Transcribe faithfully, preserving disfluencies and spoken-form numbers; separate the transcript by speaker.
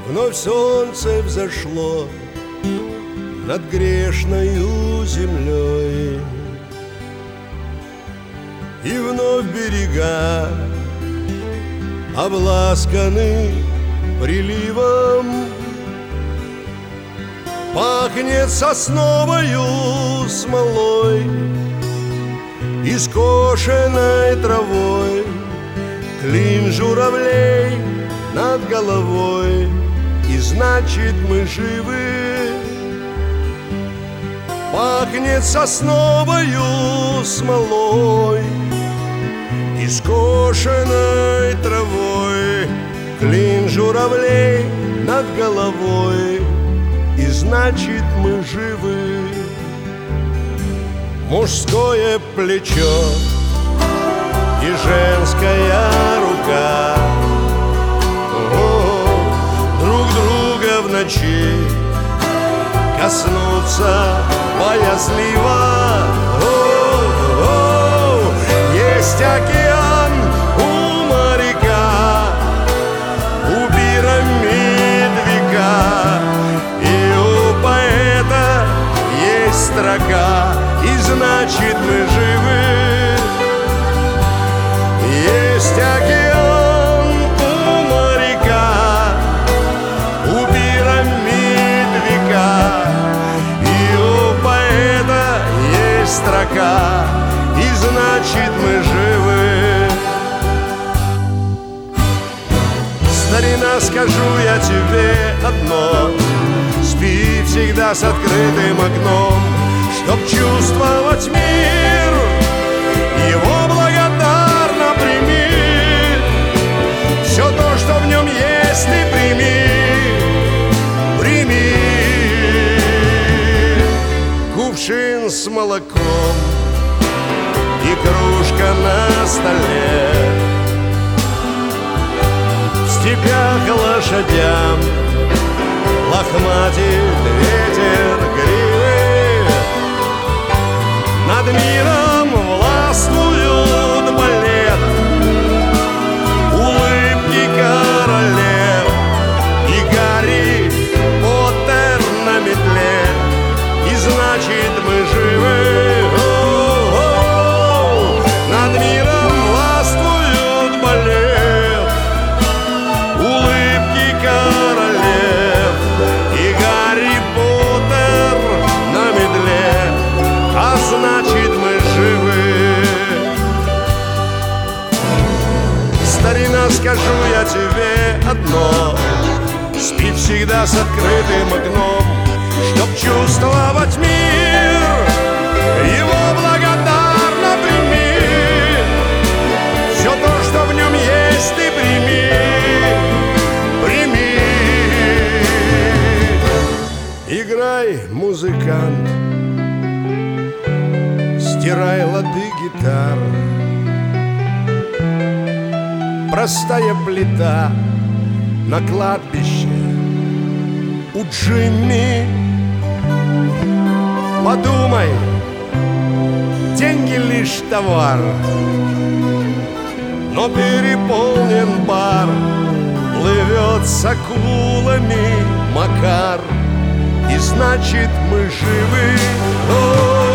Speaker 1: Вновь солнце взошло над грешною землей, и вновь берега обласканы приливом. Пахнет сосновою смолой и скошенной травой, клин журавлей над головой, и значит мы живы. Пахнет сосновою смолой и скошенной травой, клин журавлей над головой, и значит мы живы. Мужское плечо и женская рука, о, друг друга в ночи коснуться боязливо. О, о, есть океан у моряка, у пирамид века, и у поэта есть строка, и значит мы живы. Есть океан у моряка, у пирамид века, и у поэта есть строка, и значит мы живы. Старина, скажу я тебе одно: спи всегда с открытым окном, чтоб чувствовать мир, его благодарно прими. Все то, что в нем есть, ты прими, прими. Кувшин с молоком и кружка на столе, в степях лошадям лохматит ветер гривы, над миром властвуют балет, улыбки королев, и Гарри Поттер на метле, и значит мы живы. О-о-о! Над миром властвуют балет, улыбки королев, и Гарри Поттер на медле, а значит мы живы. Старина, скажу я тебе одно: спи всегда с открытым окном, чтоб чувствовать мир, его благодарно прими. Все то, что в нем есть, ты прими, прими. Играй, музыкант, стирай лады гитар, простая плита на кладбище у Джимми. Подумай, деньги лишь товар, но переполнен бар, плывет с акулами Макар, и значит мы живы. О,